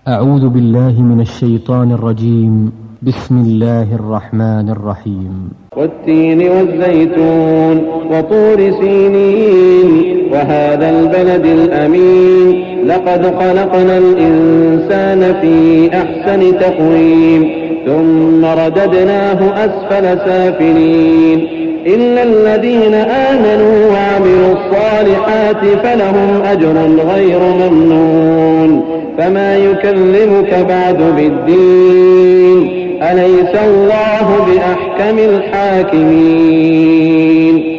أعوذ بالله من الشيطان الرجيم. بسم الله الرحمن الرحيم. والتين والزيتون وطور سينين وهذا البلد الأمين لقد خلقنا الإنسان في أحسن تقويم ثم رددناه أسفل سافلين إلا الذين آمنوا وعملوا الصالحات فلهم أجر غير ممنون فما يكذبك بعد بالدين أليس الله بأحكم الحاكمين.